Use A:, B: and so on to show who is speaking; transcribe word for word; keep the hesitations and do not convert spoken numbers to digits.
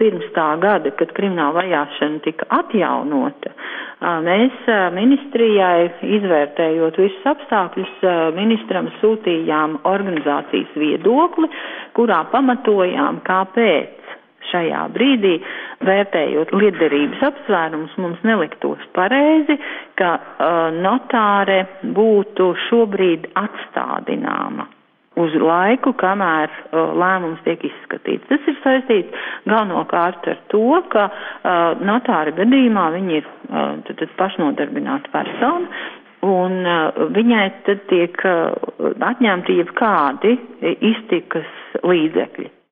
A: pirms tā gada, kad krimināla vajāšana tika atjaunota, mēs ministrijai, izvērtējot visus apstākļus, ministram sūtījām organizācijas viedokli, kurā pamatojām, kāpēc šajā brīdī, vērtējot lietderības apsvērumus, mums neliktos pareizi, ka uh, notāre būtu šobrīd atstādināma uz laiku, kamēr uh, lēmums tiek izskatīts. Tas ir saistīts galvenokārt ar to, ka uh, notāra gadījumā viņi ir uh, tad, tad pašnodarbināta persona, un uh, viņai tad tiek uh, atņemti jebkādi iztikas līdzekļi.